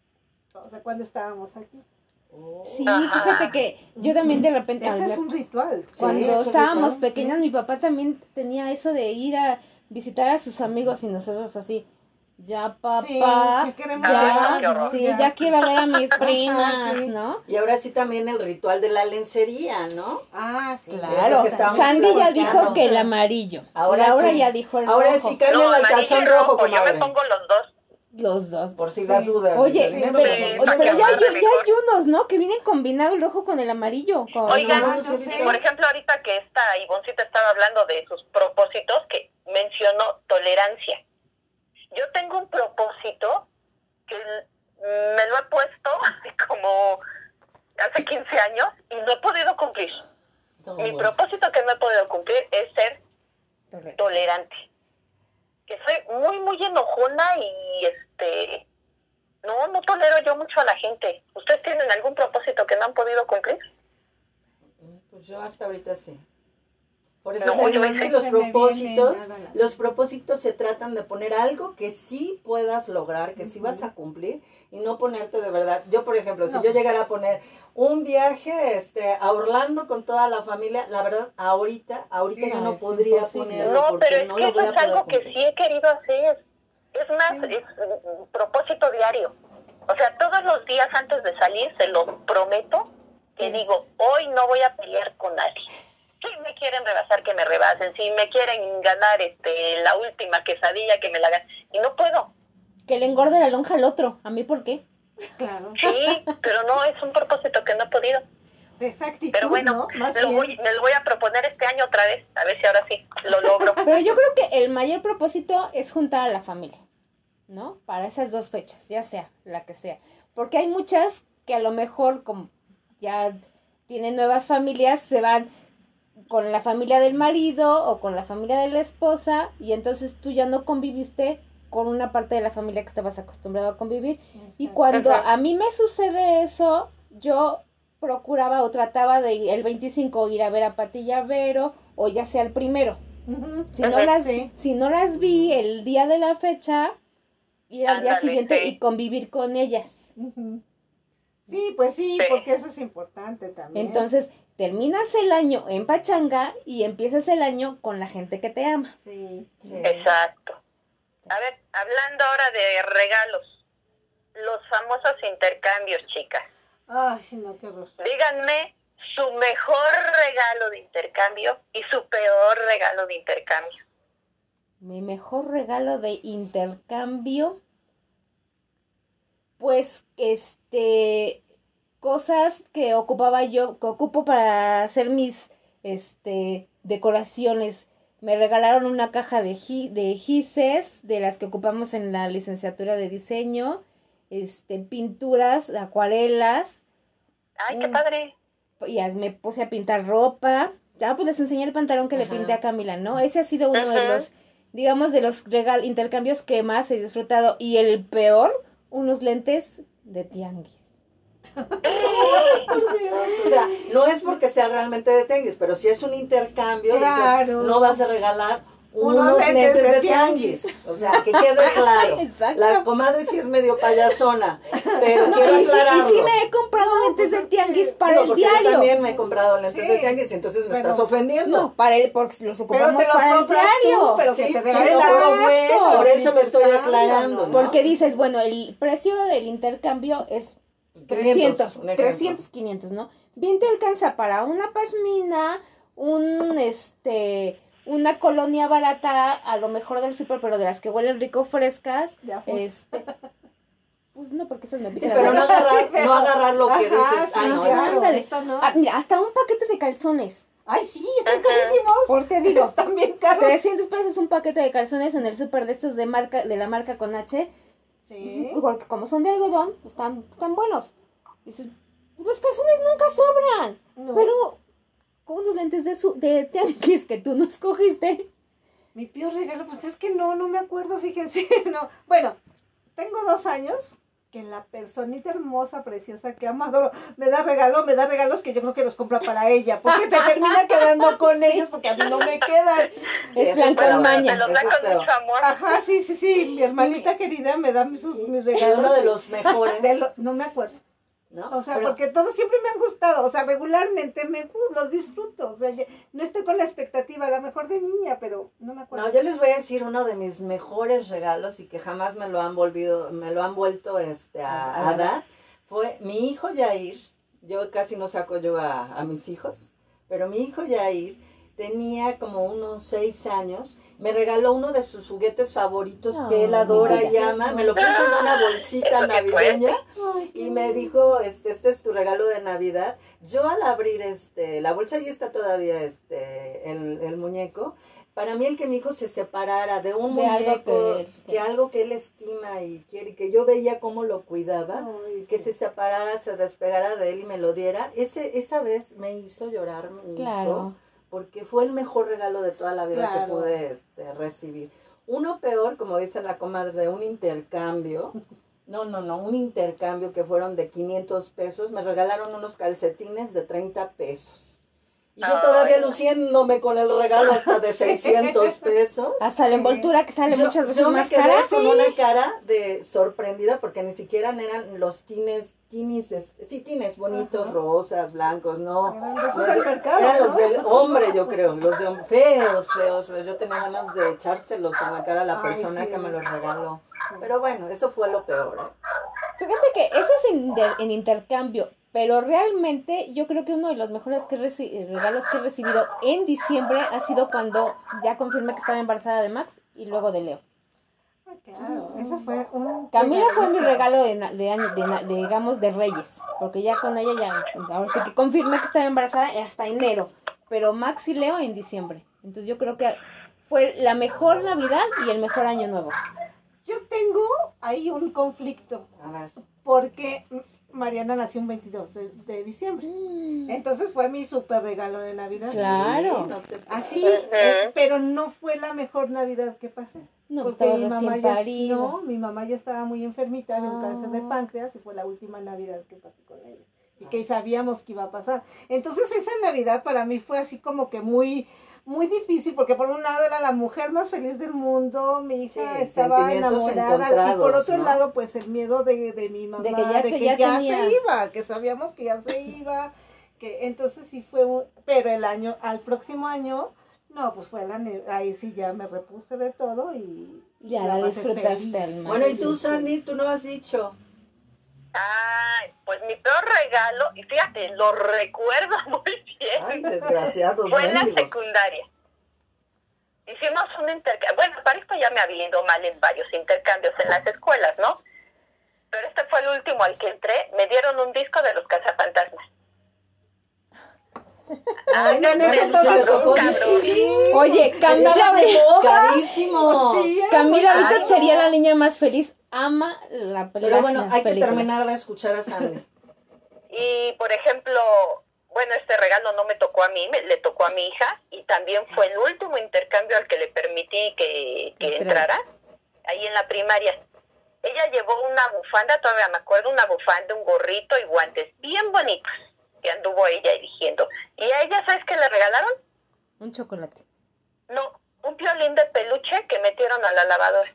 O sea, cuando estábamos aquí. Oh. Sí, fíjate que yo también de repente, Ese al- es un ritual. Sí, cuando es un estábamos ritual, pequeñas, sí. mi papá también tenía eso de ir a visitar a sus amigos y nosotros así, ya Sí, papá, ya queremos ya, llegar, qué horror. sí, ya quiero ver a mis primas, sí. ¿no? Y ahora sí también el ritual de la lencería, ¿no? Ah, sí. Claro, que estábamos Sandy ya platicando. dijo que el amarillo. Ahora Laura sí. ya dijo el Ahora rojo. sí cambia No, el amarillo calzón y rojo, Yo me comadre. pongo los dos. Los dos. Por si Sí. las dudas. Oye, Sí, pero, no, oye, sí, pero para que ya, hay, amarre ya hay mejor. unos, ¿no? Que vienen combinado el rojo con el amarillo. Con- Oigan, no, no sé si por ejemplo, ahorita que esta Ivoncita estaba hablando de sus propósitos, que mencionó tolerancia. Yo tengo un propósito que me lo he puesto hace como hace quince años y no he podido cumplir. No, Mi bueno. propósito que no he podido cumplir es ser tolerante. Que soy muy, muy enojona y este... No, no tolero yo mucho a la gente. ¿Ustedes tienen algún propósito que no han podido cumplir? Pues yo hasta ahorita sí. Por eso No, te digo, yo es que ese los se me propósitos, viene nada, nada. los propósitos se tratan de poner algo que sí puedas lograr, que sí vas a cumplir y no ponerte de verdad. Yo, por ejemplo, si No. yo llegara a poner un viaje este, a Orlando con toda la familia, la verdad, ahorita, ahorita No, yo no es podría imposible. ponerlo No, porque pero es no que lo eso voy a es poder algo que cumplir. sí he querido hacer. Es más, Sí. es un propósito diario. O sea, todos los días antes de salir, se lo prometo, que Yes. digo, hoy no voy a pelear con nadie. Si me quieren rebasar, que me rebasen. Si me quieren ganar este la última quesadilla, que me la ganen. Y no puedo. Que le engorde la lonja al otro. ¿A mí por qué? Claro. Sí, pero no, es un propósito que no he podido. De esa actitud, Pero bueno, ¿no? Más lo bien. voy, me lo voy a proponer este año otra vez, a ver si ahora sí lo logro. Pero yo creo que el mayor propósito es juntar a la familia, ¿no? Para esas dos fechas, ya sea la que sea. Porque hay muchas que a lo mejor, como ya tienen nuevas familias, se van con la familia del marido o con la familia de la esposa y entonces tú ya no conviviste con una parte de la familia que estabas acostumbrado a convivir. Y Exacto. cuando Ajá. a mí me sucede eso, yo procuraba o trataba de ir el veinticinco ir a ver a Pati Llavero o ya sea el primero. Ujú. Si no, Ajá, las, sí. si no las vi el día de la fecha, ir al día Ándale, siguiente sí. y convivir con ellas. Ujú. Sí, pues sí, Sí. porque eso es importante también. Entonces, terminas el año en pachanga y empiezas el año con la gente que te ama. Sí. Sí. Exacto. A ver, hablando ahora de regalos, los famosos intercambios, chicas. Ay, sí, no, qué horror. Díganme su mejor regalo de intercambio y su peor regalo de intercambio. Mi mejor regalo de intercambio, pues, este, cosas que ocupaba yo, que ocupo para hacer mis, este, decoraciones. Me regalaron una caja de, gi- de gises, de las que ocupamos en la licenciatura de diseño, este, pinturas, acuarelas, Ay, qué Mm. padre. y a- me puse a pintar ropa. Ya, pues les enseñé el pantalón que le Ajá. pinté a Camila, ¿no? Ese ha sido uno de Ajá. los, digamos, de los regal intercambios que más he disfrutado. Y el peor, unos lentes de tianguis. Por Dios. O sea, no es porque sea realmente de tianguis, pero si es un intercambio, dices, Claro. no vas a regalar Unos unos, lentes lentes, de de tianguis. O sea, que quede claro. Exacto. La comadre sí es medio payasona, pero No, quiero y sí, aclararlo. y sí me he comprado lentes pues de tianguis es que- para Digo, el porque yo diario. también me he comprado lentes Sí, de tianguis, entonces me pero- estás ofendiendo. No, para el, porque los Pero ocupamos te los para el compras diario. tú, pero que Sí, te sí, regalen no, algo exacto. bueno. Por eso me estoy intercambio, aclarando, ¿no? Porque dices, bueno, el precio del intercambio es trescientos, un ejemplo. trescientos, quinientos, ¿no? Bien te alcanza para una pashmina, un, este, una colonia barata, a lo mejor del súper, pero de las que huelen rico frescas, Ya fue. este, pues no, porque esas me Sí, pican la pero no boca. agarrar, no agarrar lo que Ajá, dices. sí, Ah, no, claro, es- ándale. esto no. Ah, mira, hasta un paquete de calzones, Ay, sí, están carísimos. por te digo, Están bien caros. trescientos pesos un paquete de calzones en el súper de estos de marca, de la marca con H, Sí. pues, porque como son de algodón, están, están buenos. Dices, los calzones nunca sobran. No. Pero con unos lentes de, su, de tianguis que tú no escogiste. Mi peor regalo, pues es que no, no me acuerdo, fíjense, no. Bueno, tengo dos años que la personita hermosa, preciosa, que amo, adoro, me da regalo, me da regalos que yo creo que los compra para ella, porque se termina quedando con ellos, porque a mí no me quedan. Sí, Es eso plan peor. con maña. Te los da Eso es con peor. mucho amor. Ajá, sí, sí, sí, mi hermanita querida me da mis, sus- mis Y regalos. uno de los mejores. De lo- no me acuerdo. ¿no? O sea, Pero- porque todos siempre me han gustado, o sea, regularmente me gu- los disfruto, o sea, ya- no estoy con la expectativa, a lo mejor de niña, pero no me acuerdo. No, yo les voy a decir uno de mis mejores regalos y que jamás me lo han volvido, me lo han vuelto este, a, A- a a dar, fue mi hijo Yair. Yo casi no saco yo a, a mis hijos, pero mi hijo Yair tenía como unos seis años, me regaló uno de sus juguetes favoritos que él Ay, adora mira. y ama, me lo puso en una bolsita Eso que fue. navideña y me dijo, este, este es tu regalo de Navidad. Yo al abrir este, la bolsa, ahí está todavía este, el, el muñeco. Para mí el que mi hijo se separara de un De algo muñeco, que- que, algo que él estima y quiere, que yo veía cómo lo cuidaba, Ay, que sí. se separara, se despegara de él y me lo diera, ese, esa vez me hizo llorar mi hijo, Claro. porque fue el mejor regalo de toda la vida que Claro. pude este, recibir. Uno peor, como dice la comadre, de un intercambio. No, no, no, un intercambio que fueron de quinientos pesos. Me regalaron unos calcetines de treinta pesos. Y yo Ay. todavía luciéndome con el regalo hasta de seiscientos pesos. Hasta la envoltura que sale Yo, muchas veces yo me más quedé cara. con una cara de sorprendida porque ni siquiera eran los tines, tines, de- sí, tines bonitos, Ajá. rosas, blancos, no. Eran de esos Los del de- mercado, eran los ¿no? del hombre, yo creo, los de hom- feos, feos, feos. Yo tenía ganas de echárselos en la cara a la Ay, persona sí. que me los regaló. Sí. Pero bueno, eso fue lo peor, ¿eh? Fíjate que eso es en, de- en intercambio, pero realmente yo creo que uno de los mejores que reci- regalos que he recibido en diciembre ha sido cuando ya confirmé que estaba embarazada de Max y luego de Leo. Ah, claro, eso fue un... Camila fue mi regalísimo. regalo de, na- de año, de, na- de, digamos, de Reyes, porque ya con ella ya, ahora sí que confirmé que estaba embarazada hasta enero, pero Max y Leo en diciembre. Entonces yo creo que fue la mejor Navidad y el mejor año nuevo. Yo tengo ahí un conflicto, A ver. porque Mariana nació un veintidós de, de diciembre. Entonces fue mi súper regalo de Navidad. Claro. Sí, no te- Así, Ujú. eh, pero no fue la mejor Navidad que pasé. No, pues Porque estaba mi mamá recién ya, parida. no, mi mamá ya estaba muy enfermita de un Ah. cáncer de páncreas y fue la última Navidad que pasé con ella. Y que sabíamos que iba a pasar. Entonces esa Navidad para mí fue así como que muy, muy difícil, porque por un lado era la mujer más feliz del mundo, mi hija Sí, estaba sentimientos enamorada, y por encontrados, otro ¿no? lado pues el miedo de, de mi mamá, De que ya- de que que ya ya, tenía- se iba, que sabíamos que ya se iba, que entonces sí fue un, pero el año, al próximo año, no, pues fue la, ne- ahí sí ya me repuse de todo y Ya la la pasé disfrutaste feliz. al máximo. Bueno, ¿y tú, Sí, sí. Sandy? Tú no has dicho. Ay, pues mi peor regalo, y fíjate, lo recuerdo muy bien. Ay, desgraciados, Fue en la mendigos. secundaria. Hicimos un intercambio. Bueno, para esto ya me había ido mal en varios intercambios en las escuelas, ¿no? Pero este fue el último al que entré. Me dieron un disco de los Cazafantasmas. Ay, no, en ese Bueno, entonces se tocó cabrón. difícil. Oye, Camila, Estaba de moda. Carísimo. Sí, era Camila muy ahorita caro. sería la niña más feliz. Ama la Pero las- bueno, las hay que películas. terminar de escuchar a Sandy. Y, por ejemplo, bueno, este regalo no me tocó a mí, me, le tocó a mi hija. Y también fue el último intercambio al que le permití que, que Entrara. entrara, ahí en la primaria. Ella llevó una bufanda, todavía me acuerdo, una bufanda, un gorrito y guantes bien bonitos que anduvo ella eligiendo. Y a ella, ¿sabes qué le regalaron? Un chocolate. No, un violín de peluche que metieron a la lavadora.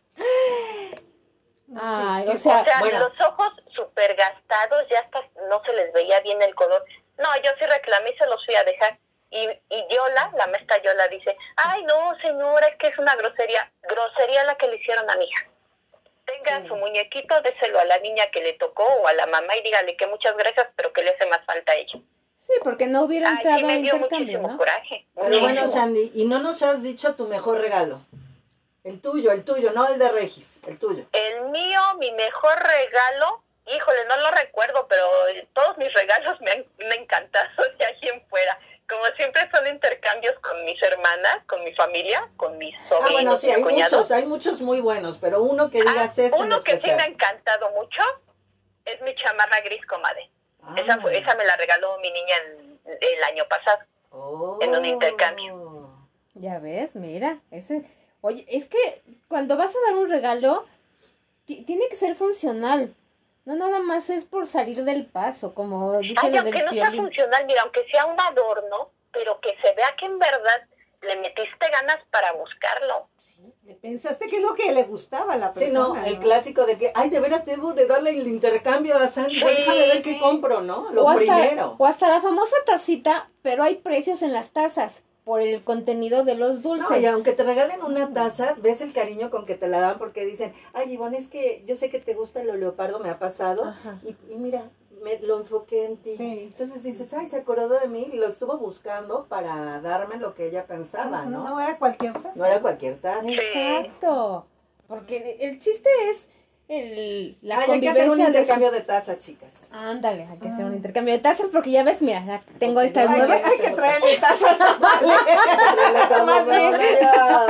Ay, Sí, o sea, O sea, bueno. los ojos súper gastados, ya hasta no se les veía bien el color. No, yo sí reclamé y se los fui a dejar. Y, y Yola, la maestra Yola, dice, ay, no, señora, es que es una grosería. Grosería la que le hicieron a mi hija. Tenga su muñequito, déselo a la niña que le tocó o a la mamá y dígale que muchas gracias, pero que le hace más falta a ella. sí, porque no hubiera Ay, entrado sí, a me dio intercambio, muchísimo ¿no? coraje. Pero muchísimo. bueno, Sandy, y no nos has dicho tu mejor regalo. El tuyo, el tuyo, no el de Regis, el tuyo. El mío, mi mejor regalo, híjole, no lo recuerdo, pero todos mis regalos me han, me han encantado de ahí en fuera. Como siempre son intercambios con mis hermanas, con mi familia, con mis sobrinos Ah, bueno, sí, y hay cuñados. muchos, hay muchos muy buenos, pero uno que digas Ah, este en uno que sí especial. me ha encantado mucho es mi chamarra gris comadre. Ah. Esa, fue- esa me la regaló mi niña el, el año pasado. Oh. en un intercambio. Ya ves, mira, ese... Oye, es que cuando vas a dar un regalo, ti- tiene que ser funcional. No nada más es por salir del paso, como dice Ay, lo aunque del no sea violín. funcional, mira, aunque sea un adorno, pero que se vea que en verdad le metiste ganas para buscarlo. Pensaste que es lo que le gustaba a la persona. Sí, no, el clásico de que, ay, de veras debo de darle el intercambio a Sandy, pues déjame ver qué compro, ¿no? Lo o hasta, primero. o hasta la famosa tacita, pero hay precios en las tazas por el contenido de los dulces. No, y aunque te regalen una taza, ves el cariño con que te la dan porque dicen, ay, Ivonne, es que yo sé que te gusta lo leopardo, me ha pasado, y, y mira, me lo enfoqué en ti. Sí. Entonces dices, ay, se acordó de mí y lo estuvo buscando para darme lo que ella pensaba, ¿no? No era cualquier cosa. No era cualquier taza. Exacto. Porque el chiste es el, la Ay, hay que hacer un convivencia de intercambio su- de taza, chicas. Ándale, hay que hacer un intercambio de tazas porque ya ves, mira, ya tengo Ok, estas ay, nuevas. Hay que traerle tazas a Vale. Tráele tazas Más de bien. botella.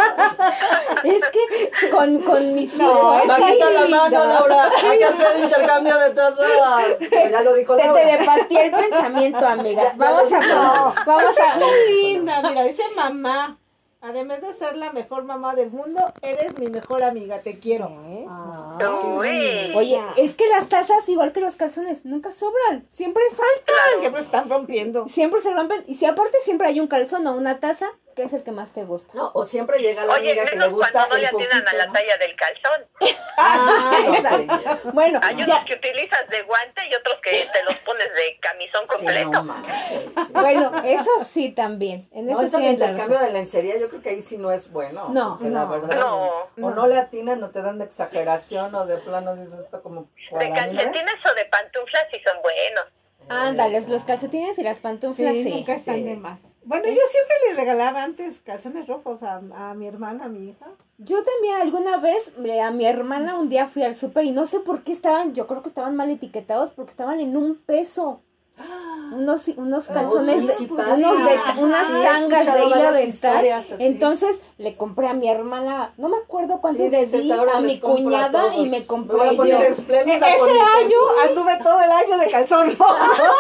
Es que con, con mis No, hijos. es Bajita la linda. mano, Laura. Hay que hacer intercambio de tazas. Ya lo dijo Te Laura. telepateé el pensamiento, amiga. Ya- ya Vamos lo a dijo. vamos a Qué linda, mira, dice mamá. Además de ser la mejor mamá del mundo, eres mi mejor amiga, te quiero. Ah, qué Uy. linda. Oye, es que las tazas, igual que los calzones, nunca sobran. Siempre faltan. Siempre están rompiendo. Siempre se rompen. Y si aparte siempre hay un calzón o una taza, ¿qué es el que más te gusta? No, o siempre llega la Oye, amiga que le menos gusta cuando no el le atinan a poquito, la ¿no? talla del calzón. Ah, no, Exacto. sí. Bueno, Hay ya, unos que utilizas de guante y otros que te los pones de camisón Sí, completo. no manches, sí. bueno, eso sí también. En No, eso eso de tienes la intercambio razón. de lencería, yo creo que ahí sí no es bueno. No, porque la no, verdad, no, o no, no. le atinan, o te dan de exageración, o de plano dices esto como De para mí, ¿no es? calcetines o de pantuflas sí son buenos. Ándales, los calcetines y las pantuflas, Sí, sí. nunca están sí. de más. Bueno, yo siempre les regalaba antes calzones rojos a, a mi hermana, a mi hija. Yo también alguna vez, eh, a mi hermana un día fui al súper y no sé por qué estaban, yo creo que estaban mal etiquetados porque estaban en un peso. Unos, unos Oh, calzones, sí, de- sí unos pasa. de, Ajá. unas Sí, he tangas de escuchado hilo varias dental. historias así. Entonces le compré a mi hermana, no me acuerdo cuánto Sí, le dices, di, ahora a les mi compro a cuñada y todos. me Me compré voy a poner yo. espléndida E- con ese mi año peso. anduve todo el año de calzón rojo.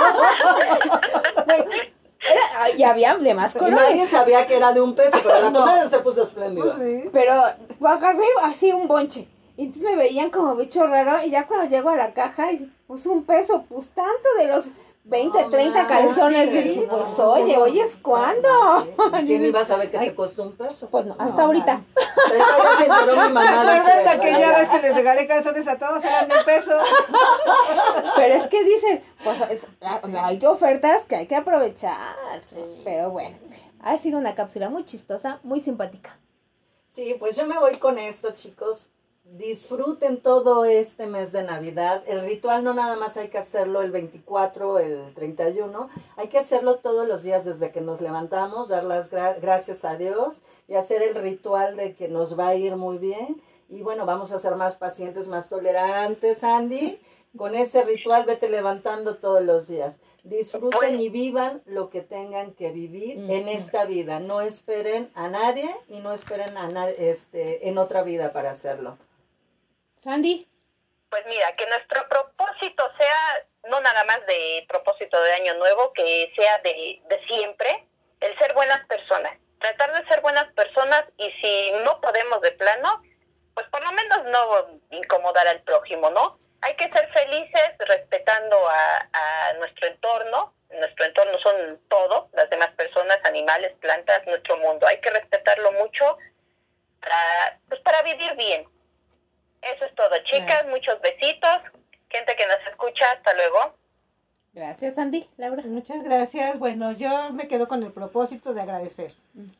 Bueno, era- y había de más Y nadie colores. sabía que era de un peso, pero la No. comadre se puso espléndida. Pues sí. Pero agarré así un bonche. Y entonces me veían como bicho raro. Y ya cuando llego a la caja y puso un peso, pues tanto de los veinte, No treinta manches, calzones. sí, dije, no, pues oye, no, oye, es cuándo. Sí. ¿Y ¿Quién iba a saber que te costó un peso? Pues no, hasta No, ahorita. Pero ya se enteró mi ¿Se mamá. acuerdan de dice, aquella "Vaya". vez que les regalé calzones a todos? Eran de peso. Pero es que dices, pues es- hay ofertas que hay que aprovechar. Pero bueno, ha sido una cápsula muy chistosa, muy simpática. Sí, pues yo me voy con esto, chicos. Disfruten todo este mes de Navidad. El ritual no nada más hay que hacerlo el veinticuatro, el treinta y uno. Hay que hacerlo todos los días desde que nos levantamos, dar las gra- gracias a Dios y hacer el ritual de que nos va a ir muy bien. Y bueno, vamos a ser más pacientes, más tolerantes, Andy. Con ese ritual vete levantando todos los días. Disfruten y vivan lo que tengan que vivir en esta vida. No esperen a nadie y no esperen a nadie este, en otra vida para hacerlo. Sandy, Pues mira, que nuestro propósito sea, no nada más de propósito de año nuevo, que sea de, de siempre, el ser buenas personas. Tratar de ser buenas personas y si no podemos de plano, pues por lo menos no incomodar al prójimo, ¿no? Hay que ser felices respetando a, a nuestro entorno. Nuestro entorno son todo, las demás personas, animales, plantas, nuestro mundo. Hay que respetarlo mucho para, pues para vivir bien. Eso es todo, chicas. Muchos besitos. Gente que nos escucha, hasta luego. gracias Sandy, Laura. Muchas gracias. Bueno, yo me quedo con el propósito de agradecer.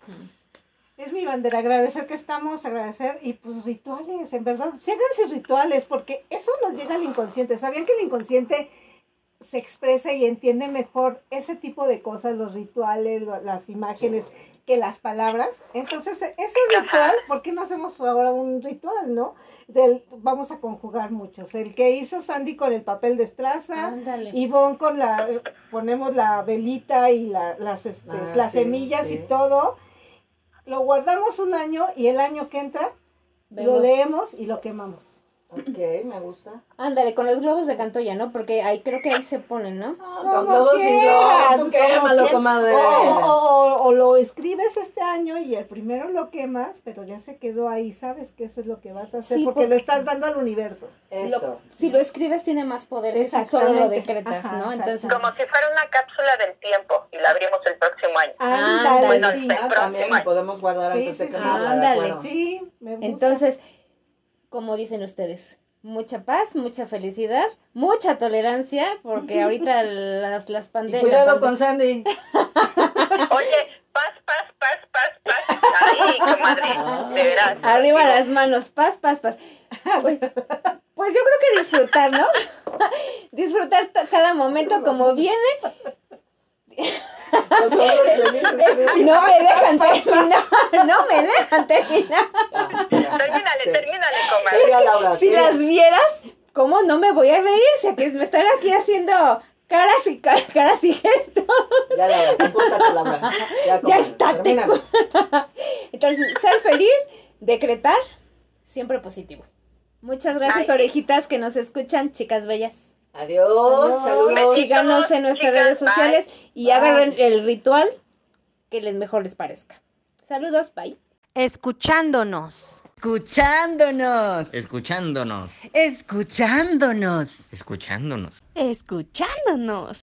Es mi bandera, agradecer que estamos, agradecer y pues rituales, en verdad, háganse rituales porque eso nos llega al inconsciente. ¿Sabían que el inconsciente se expresa y entiende mejor ese tipo de cosas, los rituales, lo- las imágenes, que las palabras? Entonces, ese ritual, ¿por qué no hacemos ahora un ritual, no? Del, vamos a conjugar muchos. El que hizo Sandy con el papel de estraza, Ándale. Ivonne con la, ponemos la velita y la, las, este, Ah, las sí, semillas sí. y todo. Lo guardamos un año y el año que entra lo Vemos. leemos y lo quemamos. Ok, me gusta. Ándale, con los globos de Cantoya, ¿no? Porque ahí creo que ahí se ponen, ¿no? No, Como con globos sin quieras, globos, tú como quémalo, quieras. comadre. O, o- o- o lo escribes este año y el primero lo quemas, pero ya se quedó ahí, sabes que eso es lo que vas a hacer, Sí, porque, porque- lo estás dando al universo. Eso. Lo- si lo escribes tiene más poder que si solo lo Exactamente. decretas, Ajá, ¿no? Entonces, exacto. Como si fuera una cápsula del tiempo y la abrimos el próximo año. Ándale, Bueno, sí. Ah, también la podemos guardar Sí, antes de sí, sí. quemarla, de Ándale. acuerdo. Sí, me gusta. entonces, como dicen ustedes, mucha paz, mucha felicidad, mucha tolerancia, porque ahorita las, las Y pandemias... cuidado con Sandy. Oye, paz, paz, paz, paz, paz. Ay, comadre, de veras. Arriba las manos, paz, paz, paz. Pues, pues yo creo que disfrutar, ¿no? Disfrutar t- cada momento como viene. Los hombres felices. No me dejan terminar, no me dejan terminar. Termínale, Sí. termínale, comadre. Siga, Laura, Si siga. las vieras, ¿cómo no me voy a reír? Si aquí me están aquí haciendo caras y ca- caras y gestos. Ya, Laura, compórtate, Laura. Ya, Ya comadre, estate. termínalo. Entonces, ser feliz, decretar, siempre positivo. Muchas gracias, Ay. orejitas que nos escuchan, chicas bellas. Adiós, saludos. Besitos. Síganos en nuestras chicas, redes sociales y Bye. hagan el ritual que les mejor les parezca. Saludos, bye. Escuchándonos. Escuchándonos. Escuchándonos. Escuchándonos. Escuchándonos. Escuchándonos.